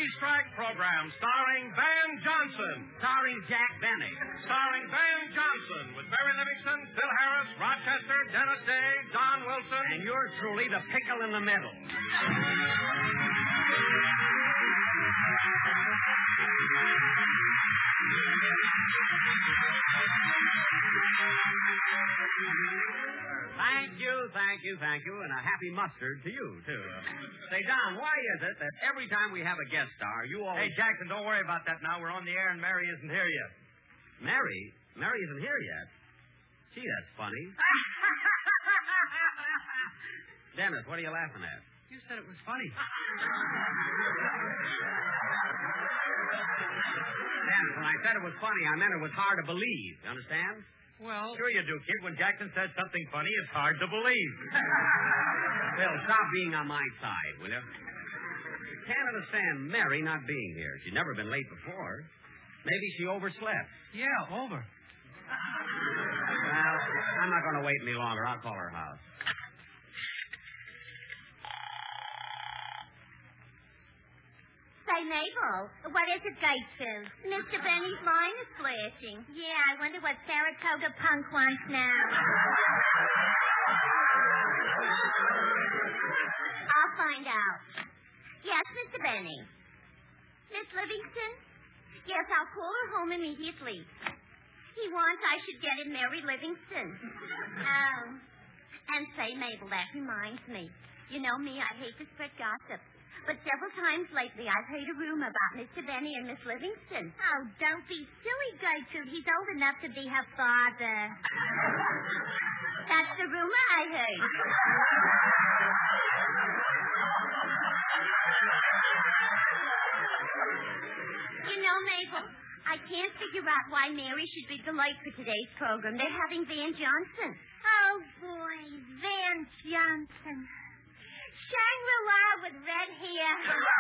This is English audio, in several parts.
Strike program starring Van Johnson. Starring Jack Benny. Starring Van Johnson with Mary Livingston, Bill Harris, Rochester, Dennis Day, Don Wilson. And yours truly, the pickle in the middle. Thank you, and a happy mustard to you, too. Say, Don, why is it that every time we have a guest star, you always... Hey, Jackson, don't worry about that now. We're on the air, and Mary isn't here yet. Mary? Mary isn't here yet. Gee, that's funny. Dennis, what are you laughing at? You said it was funny. Dennis, when I said it was funny, I meant it was hard to believe. You understand? Well, sure you do, kid. When Jackson says something funny, it's hard to believe. Bill, stop being on my side, will you? You can't understand Mary not being here. She's never been late before. Maybe she overslept. Yeah, over. Well, I'm not going to wait any longer. I'll call her house. Say, Mabel, what is it, Gertrude? Mr. Benny's line is flashing. Yeah, I wonder what Saratoga Punk wants now. I'll find out. Yes, Mr. Benny. Miss Livingston? Yes, I'll call her home immediately. He wants I should get him Mary Livingston. Oh. And say, Mabel, that reminds me. You know me, I hate to spread gossip. But several times lately, I've heard a rumor about Mr. Benny and Miss Livingston. Oh, don't be silly, Gertrude. He's old enough to be her father. That's the rumor I heard. You know, Mabel, I can't figure out why Mary should be the light for today's program. They're having Van Johnson. Oh, boy, Van Johnson. Shangri-La with red hair.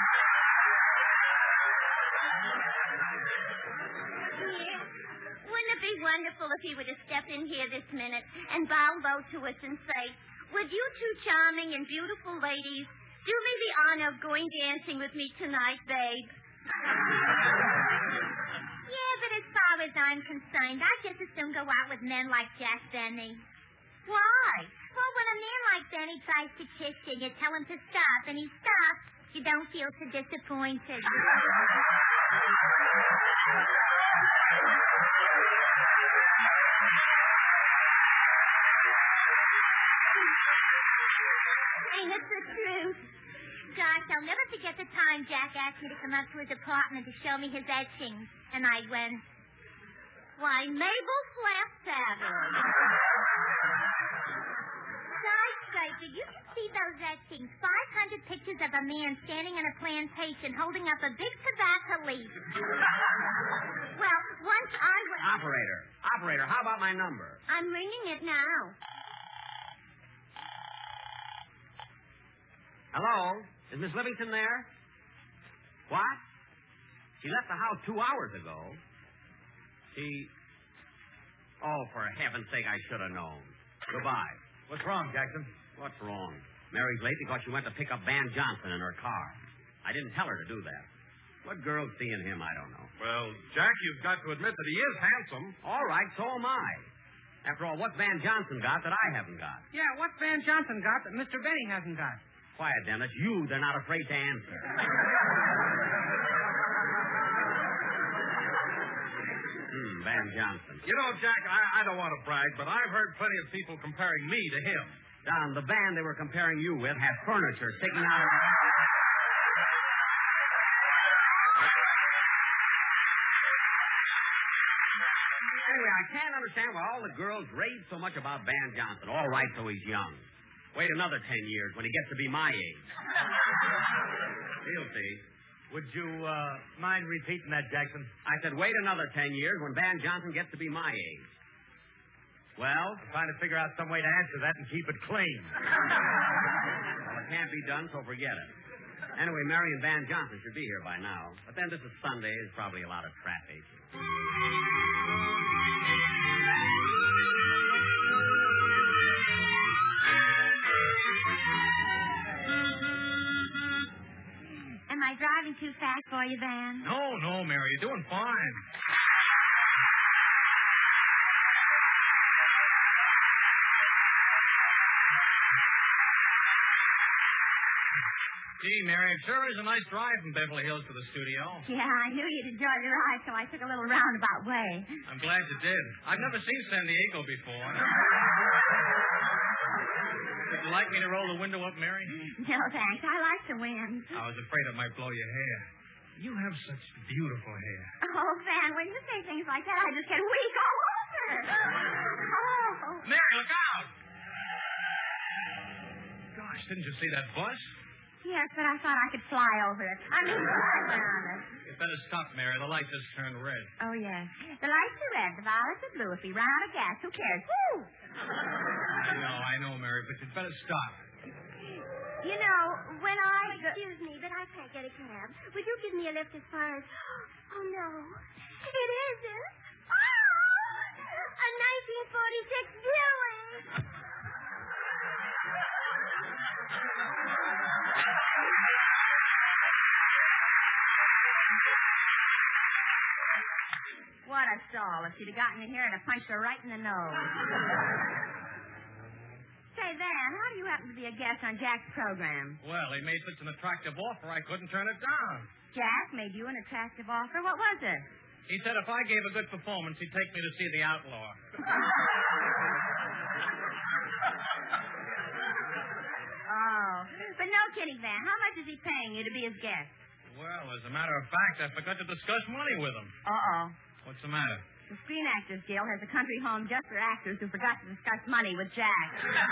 Yeah. Wouldn't it be wonderful if he were to step in here this minute and bow low to us and say, would you two charming and beautiful ladies do me the honor of going dancing with me tonight, babe? Yeah, but as far as I'm concerned, I just as soon go out with men like Jack Benny. Why? Well, when a man like Benny tries to kiss you, you tell him to stop, and he stops. You don't feel so disappointed. Ain't it the truth? Gosh, I'll never forget the time Jack asked me to come up to his apartment to show me his etchings. And I went, why, Mabel Flapsaddle. Did you see those etchings? 500 pictures of a man standing on a plantation holding up a big tobacco leaf. Well, once I was... Operator, how about my number? I'm ringing it now. Hello? Is Miss Livingston there? What? She left the house 2 hours ago. Oh, for heaven's sake, I should have known. Goodbye. What's wrong, Jackson? What's wrong? Mary's late because she went to pick up Van Johnson in her car. I didn't tell her to do that. What girl's seeing him, I don't know. Well, Jack, you've got to admit that he is handsome. All right, so am I. After all, what's Van Johnson got that I haven't got? Yeah, what's Van Johnson got that Mr. Benny hasn't got? Quiet, Dennis. They're not afraid to answer. Van Johnson. You know, Jack, I don't want to brag, but I've heard plenty of people comparing me to him. Don, the band they were comparing you with had furniture sticking out of... Anyway, I can't understand why all the girls rave so much about Van Johnson. All right, so he's young. Wait another 10 years when he gets to be my age. He'll see. Would you mind repeating that, Jackson? I said wait another 10 years when Van Johnson gets to be my age. Well? I'm trying to figure out some way to answer that and keep it clean. Well, it can't be done, so forget it. Anyway, Mary and Van Johnson should be here by now. But then this is Sunday. There's probably a lot of traffic. Am I driving too too fast for you, Van? No, Mary. You're doing fine. Gee, Mary, it sure is a nice drive from Beverly Hills to the studio. Yeah, I knew you'd enjoy the ride, so I took a little roundabout way. I'm glad you did. I've never seen San Diego before. Would you like me to roll the window up, Mary? No, thanks. I like the wind. I was afraid it might blow your hair. You have such beautiful hair. Oh, Van, when you say things like that, I just get weak all over. Oh. Mary, look out! Gosh, didn't you see that bus? Yes, but I thought I could fly over it. I mean, fly around it. You better stop, Mary. The light just turned red. Oh, yes. The lights are red, the violets are blue. If we run out of gas, who cares? Woo! I know, Mary, but you'd better stop. You know, when I... Excuse me, but I can't get a cab. Would you give me a lift as far as... Oh, no. It isn't. Oh! A 1946 Buick! What a stall. If she'd have gotten you here, I'd have punched her right in the nose. Say, Van, how do you happen to be a guest on Jack's program? Well, he made such an attractive offer, I couldn't turn it down. Jack made you an attractive offer? What was it? He said if I gave a good performance, he'd take me to see The Outlaw. Oh. But no kidding, Van. How much is he paying you to be his guest? Well, as a matter of fact, I forgot to discuss money with him. Uh-oh. What's the matter? The Screen Actors Guild has a country home just for actors who forgot to discuss money with Jack.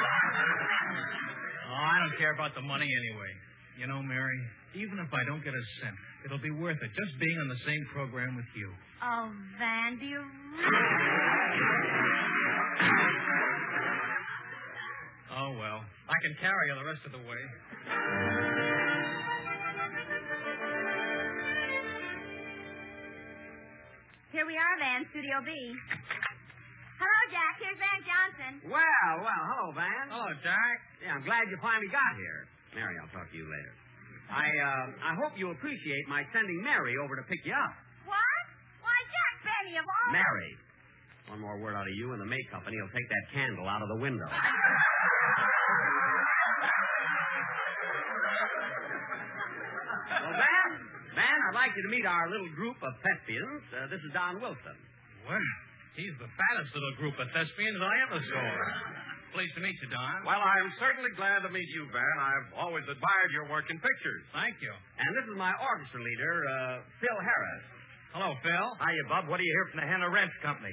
Oh, I don't care about the money anyway. You know, Mary, even if I don't get a cent, it'll be worth it just being on the same program with you. Oh, Van, do you Oh, well. I can carry you the rest of the way. Here we are, Van, Studio B. Hello, Jack. Here's Van Johnson. Well, hello, Van. Hello, Jack. Yeah, I'm glad you finally got here. Mary, I'll talk to you later. I hope you appreciate my sending Mary over to pick you up. What? Why, Jack Benny of all... Mary. One more word out of you and the maid company will take that candle out of the window. Well, Van, I'd like you to meet our little group of thespians. This is Don Wilson. Well, he's the fattest little group of thespians I ever saw. Pleased to meet you, Don. Well, I'm certainly glad to meet you, Van. I've always admired your work in pictures. Thank you. And this is my orchestra leader, Phil Harris. Hello, Phil. Hiya, Bub. What do you hear from the Henna Rent Company?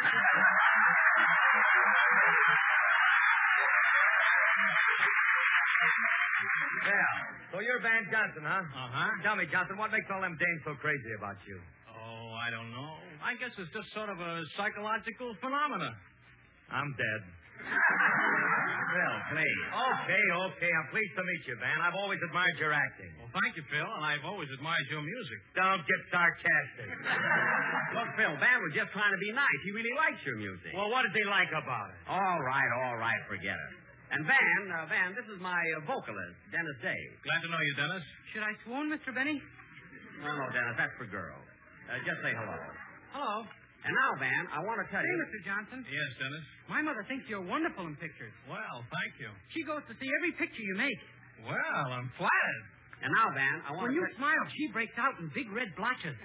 Yeah. So you're Van Johnson, huh? Uh-huh. Tell me, Johnson, what makes all them dames so crazy about you? Oh, I don't know. I guess it's just sort of a psychological phenomenon. I'm dead. Phil, please. Okay. I'm pleased to meet you, Van. I've always admired your acting. Well, thank you, Phil, and I've always admired your music. Don't get sarcastic. Look, Phil, Van was just trying to be nice. He really likes your music. Well, what does he like about it? All right, forget it. And Van, this is my vocalist, Dennis Day. Glad to know you, Dennis. Should I swoon, Mr. Benny? No, Dennis, that's for girls. Just say hello. Hello. And now, Van, I want to tell Hey, you... Mr. Johnson. Yes, Dennis. My mother thinks you're wonderful in pictures. Well, thank you. She goes to see every picture you make. Well, I'm flattered. And now, Van, I want When to... you smile, she breaks out in big red blotches.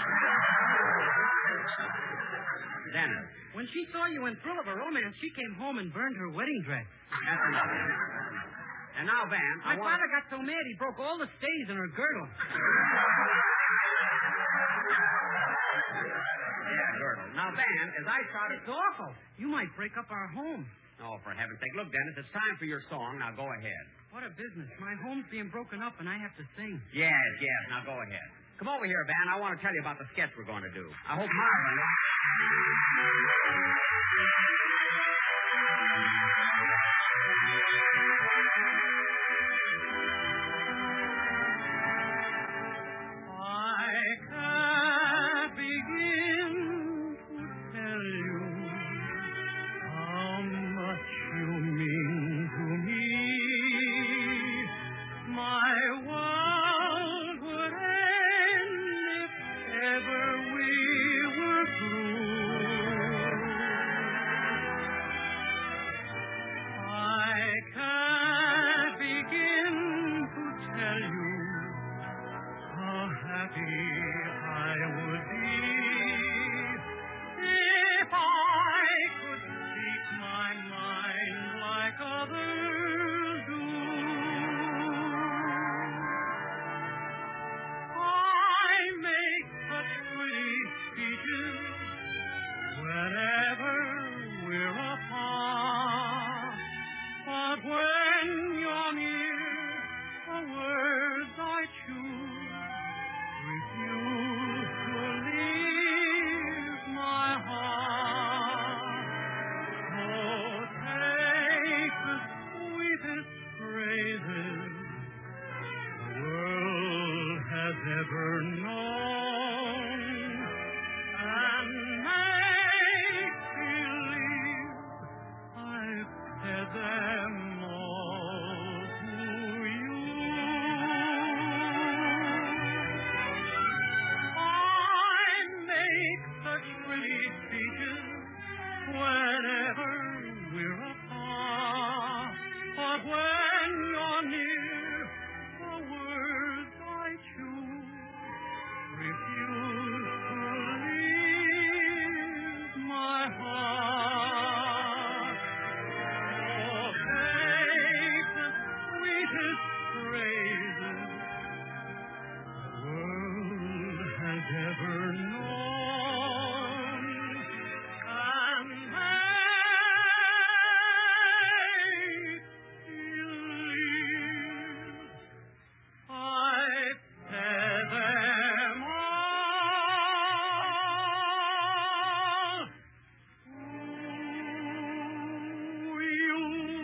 Dennis. When she saw you in Thrill of a Romance, she came home and burned her wedding dress. That's enough. And now, Van, My father got so mad he broke all the stays in her girdle. Yeah, girdle. Now, Van, as I started... It's awful. You might break up our home. Oh, for heaven's sake. Look, Dennis, it's time for your song. Now, go ahead. What a business. My home's being broken up and I have to sing. Yes. Now, go ahead. Come over here, Van. I want to tell you about the sketch we're going to do. I hope Marvin... whenever we're apart. But when you're near, the words I choose refuse to leave my heart. Oh, take the sweetest praises the world has ever known, and believe I pay them all to you.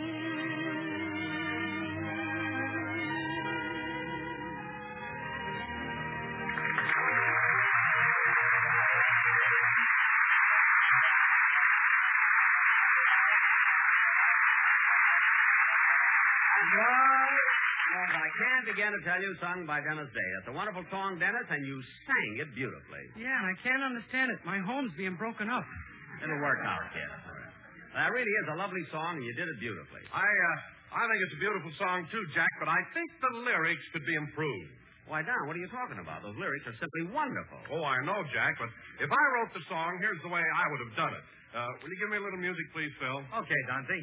Well, I can't begin to tell you, sung by Dennis Day. It's a wonderful song, Dennis, and you sang it beautifully. Yeah, and I can't understand it. My home's being broken up. It'll work out, kid. That really is a lovely song, and you did it beautifully. I think it's a beautiful song, too, Jack, but I think the lyrics could be improved. Why, Don, what are you talking about? Those lyrics are simply wonderful. Oh, I know, Jack, but if I wrote the song, here's the way I would have done it. Will you give me a little music, please, Phil? Okay, Dante.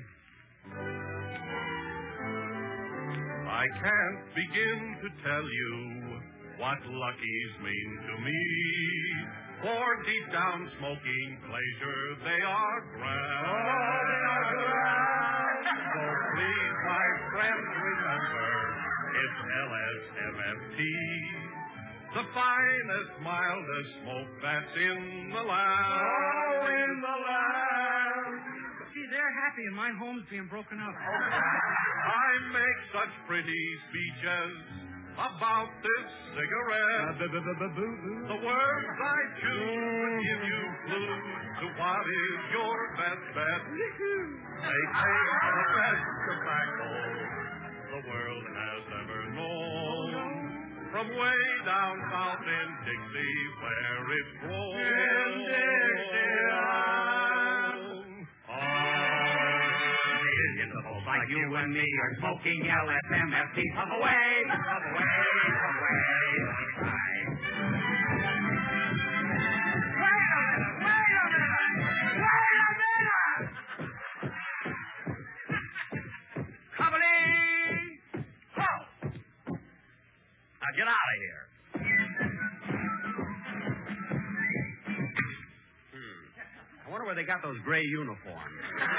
I can't begin to tell you what luckies mean to me. For deep down smoking pleasure, they are grand. Oh, they are grand. So please, my friends, remember, it's LSMFT. The finest, mildest smoke that's in the land. Oh, in the land. See, they're happy, and my home's being broken up. I make such pretty speeches about this cigarette. The words I choose would give you clues to what is your best bet. They take the best tobacco the world has ever known. From way down south in Dixie, where it's grown. In Dixie. Millions of folks like you and me are smoking LSMFT. Puff away, puff away, puff away. Get out of here. I wonder where they got those gray uniforms.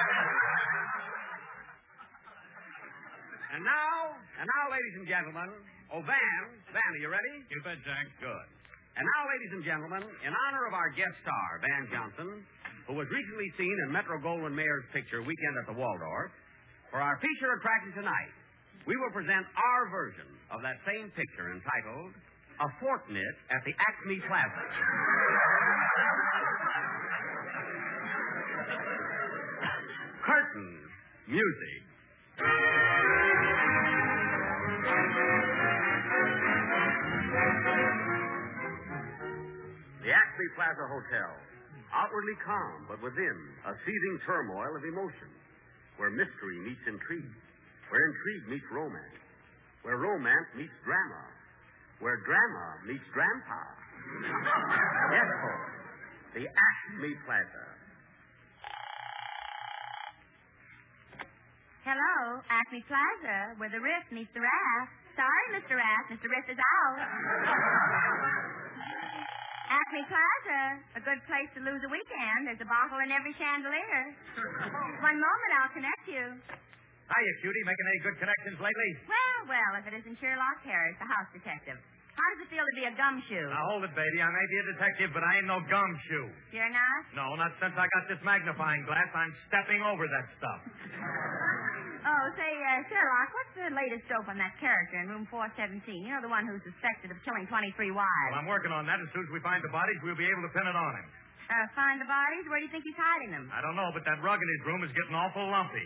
And now, ladies and gentlemen, Van, are you ready? You bet, Jack. Good. And now, ladies and gentlemen, in honor of our guest star, Van Johnson, who was recently seen in Metro-Goldwyn-Mayer's picture Weekend at the Waldorf, for our feature attraction tonight, we will present our version of that same picture entitled A Fortnight at the Acme Plaza. Curtain music. The Acme Plaza Hotel. Outwardly calm, but within a seething turmoil of emotion, where mystery meets intrigue, where intrigue meets romance, where romance meets drama, where drama meets grandpa. Yes, folks, the Acme Plaza. Hello, Acme Plaza, where the riff meets the raft. Sorry, Mr. Raft, Mr. Riff is out. Acme Plaza, a good place to lose a weekend. There's a bottle in every chandelier. One moment, I'll connect you. Hiya, cutie. Making any good connections lately? Well, if it isn't Sherlock Harris, the house detective. How does it feel to be a gumshoe? Now, hold it, baby. I may be a detective, but I ain't no gumshoe. You're not? No, not since I got this magnifying glass. I'm stepping over that stuff. Oh, say, Sherlock, what's the latest dope on that character in room 417? You know, the one who's suspected of killing 23 wives. Well, I'm working on that. As soon as we find the bodies, we'll be able to pin it on him. Find the bodies? Where do you think he's hiding them? I don't know, but that rug in his room is getting awful lumpy.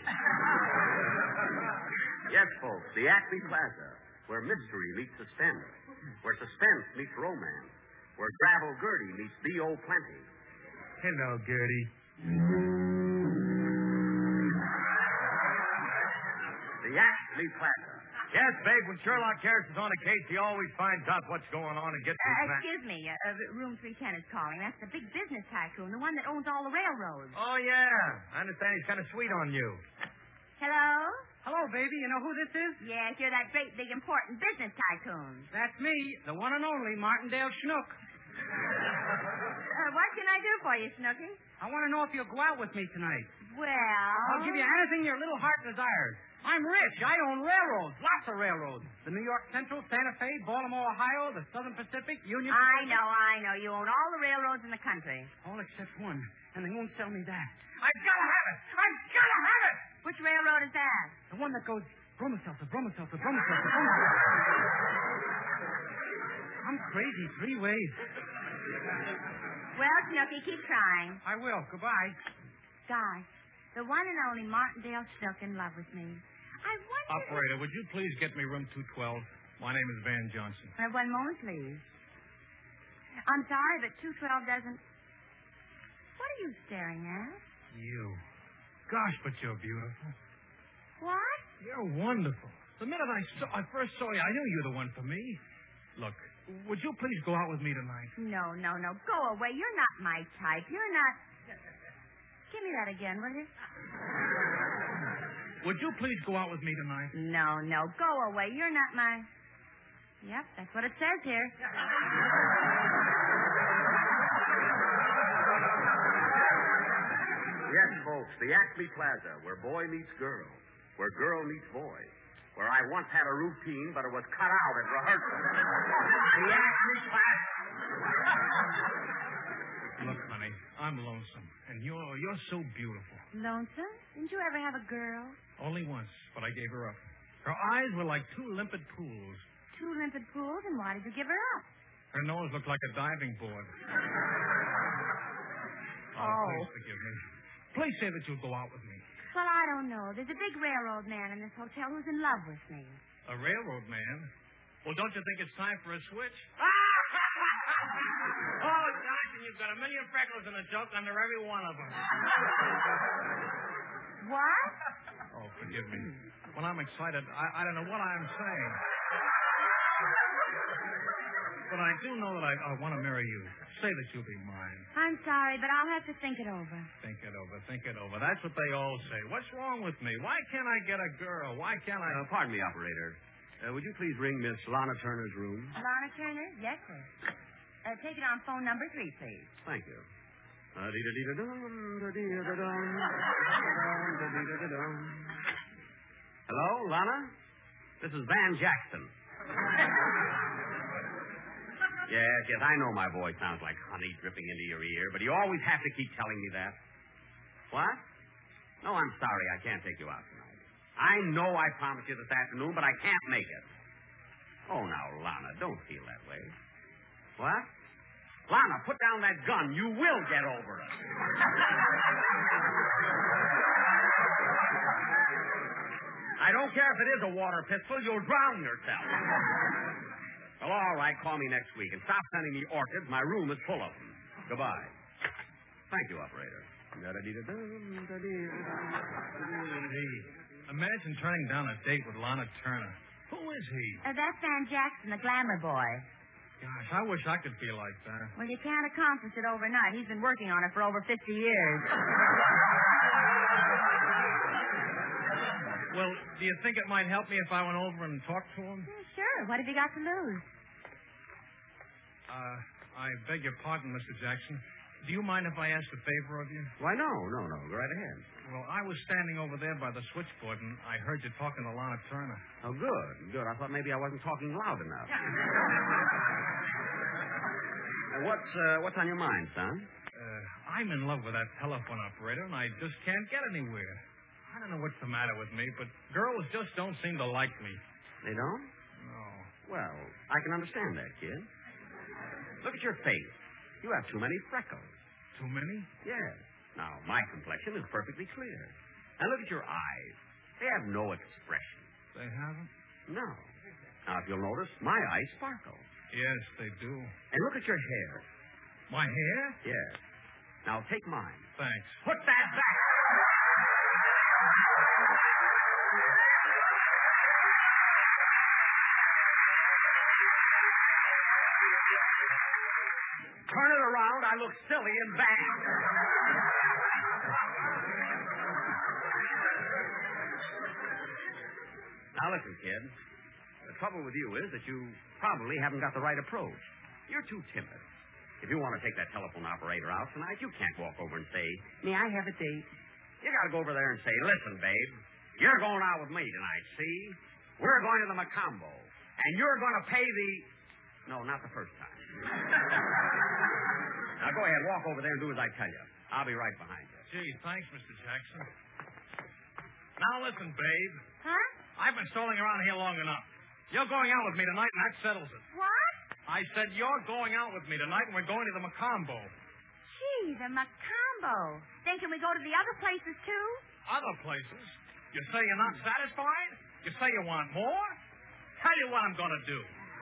Yes, folks, the Acme Plaza, where mystery meets suspense, where suspense meets romance, where Gravel Gertie meets B.O. Plenty. Hello, Gertie. the Ashley Plaza. Yes, babe, when Sherlock Harris is on a case, he always finds out what's going on and gets his man. Excuse me, room 310 is calling. That's the big business tycoon, the one that owns all the railroads. Oh, yeah. I understand he's kind of sweet on you. Hello? Hello, baby. You know who this is? Yes, you're that great, big, important business tycoon. That's me, the one and only Martindale Schnook. What can I do for you, Snooky? I want to know if you'll go out with me tonight. Well... I'll give you anything your little heart desires. I'm rich. I own railroads, lots of railroads. The New York Central, Santa Fe, Baltimore, Ohio, the Southern Pacific, Union... I know. You own all the railroads in the country. All except one, and they won't sell me that. I've got to have it! I've got to have it! Which railroad is that? The one that goes Brummelseltzer. I'm crazy 3 ways. Well, Snooky, keep trying. I will. Goodbye. Guy, the one and only Martindale Schnook in love with me. I wonder... Operator, would you please get me room 212? My name is Van Johnson. One moment, please. I'm sorry, but 212 doesn't... What are you staring at? You. Gosh, but you're beautiful. What? You're wonderful. The minute I first saw you, I knew you were the one for me. Look, would you please go out with me tonight? No. Go away. You're not my type. You're not... Give me that again, will you? Would you please go out with me tonight? No. Go away. You're not my... Yep, that's what it says here. Yes, folks, the Ashley Plaza, where boy meets girl, where girl meets boy, where I once had a routine, but it was cut out at rehearsal. The Ashley Plaza. Look, honey, I'm lonesome, and you're so beautiful. Lonesome? Didn't you ever have a girl? Only once, but I gave her up. Her eyes were like 2 limpid pools. 2 limpid pools, and why did you give her up? Her nose looked like a diving board. Please forgive me. Please say that you'll go out with me. Well, I don't know. There's a big railroad man in this hotel who's in love with me. A railroad man? Well, don't you think it's time for a switch? Oh, Johnson, you've got a million freckles and a joke under every one of them. What? Oh, forgive me. When I'm excited, I don't know what I'm saying. But I do know that I want to marry you. Say that you'll be mine. I'm sorry, but I'll have to think it over. Think it over. That's what they all say. What's wrong with me? Why can't I get a girl? Why can't I... Pardon me, operator. Would you please ring Miss Lana Turner's room? Lana Turner? Yes, sir. Take it on phone number 3, please. Thank you. Hello, Lana? This is Van Jackson. Yes, I know my voice sounds like honey dripping into your ear, but you always have to keep telling me that. What? No, I'm sorry. I can't take you out tonight. I know I promised you this afternoon, but I can't make it. Oh, now, Lana, don't feel that way. What? Lana, put down that gun. You will get over it. I don't care if it is a water pistol. You'll drown yourself. Well, all right. Call me next week. And stop sending me orchids. My room is full of them. Goodbye. Thank you, operator. Imagine turning down a date with Lana Turner. Who is he? That's Van Jackson, the glamour boy. Gosh, I wish I could be like that. Well, you can't accomplish it overnight. He's been working on it for over 50 years. Well, do you think it might help me if I went over and talked to him? Sure. What have you got to lose? I beg your pardon, Mr. Jackson. Do you mind if I ask a favor of you? Why, no. Go right ahead. Well, I was standing over there by the switchboard, and I heard you talking to Lana Turner. Oh, good. I thought maybe I wasn't talking loud enough. What's on your mind, son? I'm in love with that telephone operator, and I just can't get anywhere. I don't know what's the matter with me, but girls just don't seem to like me. They don't? No. Well, I can understand that, kid. Look at your face. You have too many freckles. Too many? Yes. Now, my complexion is perfectly clear. And look at your eyes. They have no expression. They haven't? No. Now, if you'll notice, my eyes sparkle. Yes, they do. And look at your hair. My hair? Yes. Now, take mine. Thanks. Put that back. Turn it around. I look silly and bad. Now, listen, kid. The trouble with you is that you probably haven't got the right approach. You're too timid. If you want to take that telephone operator out tonight, you can't walk over and say, "May I have a date?" You got to go over there and say, "Listen, babe, you're going out with me tonight, see? We're going to the Macombo, and you're going to pay the..." No, not the first time. Now, go ahead, walk over there and do as I tell you. I'll be right behind you. Gee, thanks, Mr. Jackson. Now listen, babe. Huh? I've been strolling around here long enough. You're going out with me tonight, and that settles it. What? I said you're going out with me tonight, and we're going to the Macombo. Gee, the Macombo. Then can we go to the other places, too? Other places? You say you're not satisfied? You say you want more? Tell you what I'm going to do.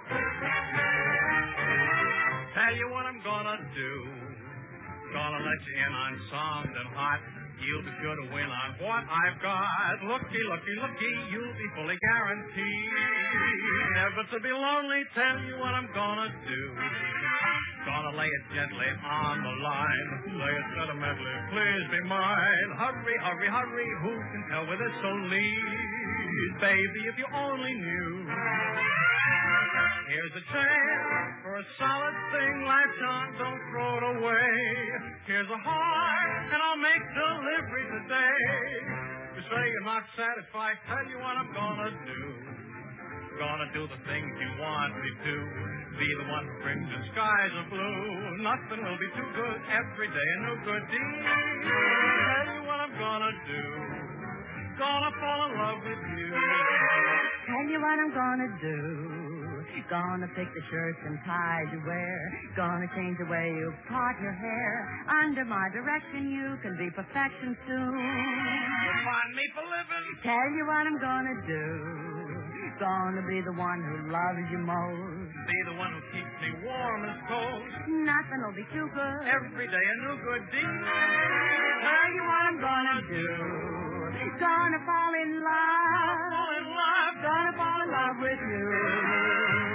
Tell you what I'm going to do. Gonna let you in on something hot. You'll be sure to win on what I've got. Looky, looky, looky, you'll be fully guaranteed never to be lonely. Tell you what I'm gonna do. Gonna lay it gently on the line. Lay it sentimentally, please be mine. Hurry, hurry, hurry, who can tell where this will lead? Baby, if you only knew. Here's a chance for a solid thing. Life's on, don't throw it away. Here's a heart, and I'll make delivery today. You say you're not satisfied, tell you what I'm gonna do. Gonna do the things you want me to. Be the one who brings the skies of blue. Nothing will be too good. Every day a new good deed. Tell you what I'm gonna do. Gonna fall in love with you. Tell you what I'm gonna do. Gonna pick the shirts and ties you wear. Gonna change the way you part your hair. Under my direction you can be perfection soon. Find me for living. Tell you what I'm gonna do. Gonna be the one who loves you most. Be the one who keeps me warm as cold. Nothing will be too good. Every day a new good deed. Tell you what I'm gonna do. Gonna fall in love. Fall in love. Gonna fall in love with you.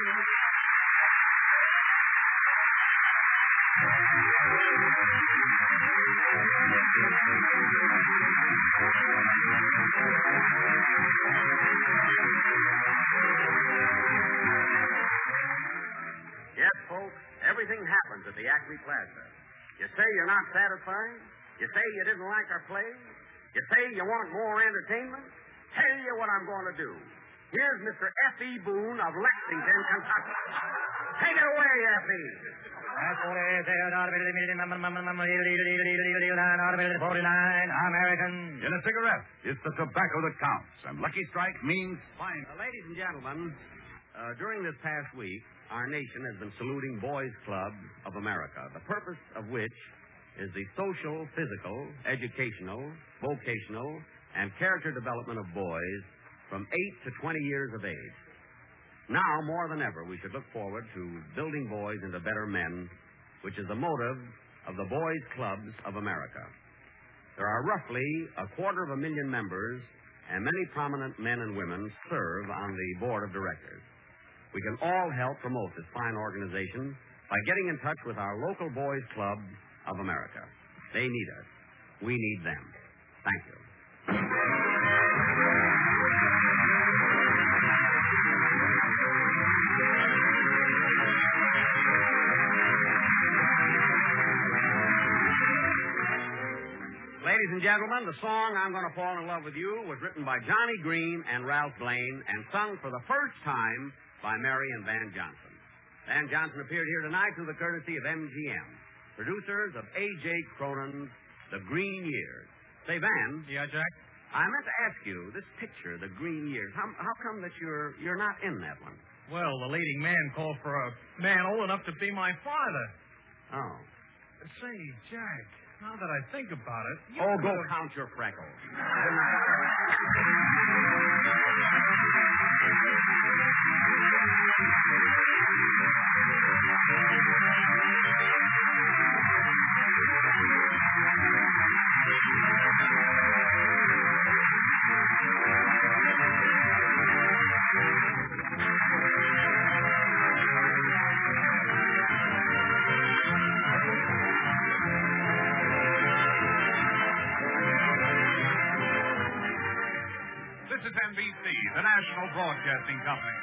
Yes, folks, everything happens at the Acme Plaza. You say you're not satisfied? You say you didn't like our play? You say you want more entertainment? Tell you what I'm going to do. Here's Mr. F.E. Boone of Lexington, Kentucky. Take it away, F.E. 49 American. In a cigarette, it's the tobacco that counts, and Lucky Strike means fine. Ladies and gentlemen, during this past week, our nation has been saluting Boys Club of America, the purpose of which is the social, physical, educational, vocational, and character development of boys from 8 to 20 years of age. Now, more than ever, we should look forward to building boys into better men, which is the motive of the Boys Clubs of America. There are roughly 250,000 members, and many prominent men and women serve on the board of directors. We can all help promote this fine organization by getting in touch with our local Boys Club of America. They need us. We need them. Thank you. Ladies and gentlemen, the song I'm Going to Fall in Love with You was written by Johnny Green and Ralph Blaine and sung for the first time by Mary and Van Johnson. Van Johnson appeared here tonight through the courtesy of MGM, producers of A.J. Cronin's The Green Years. Say, Van. Yeah, Jack? I meant to ask you, this picture, The Green Years, how come that you're not in that one? Well, the leading man called for a man old enough to be my father. Oh. Say, Jack, now that I think about it... Go count your freckles. the National Broadcasting Company.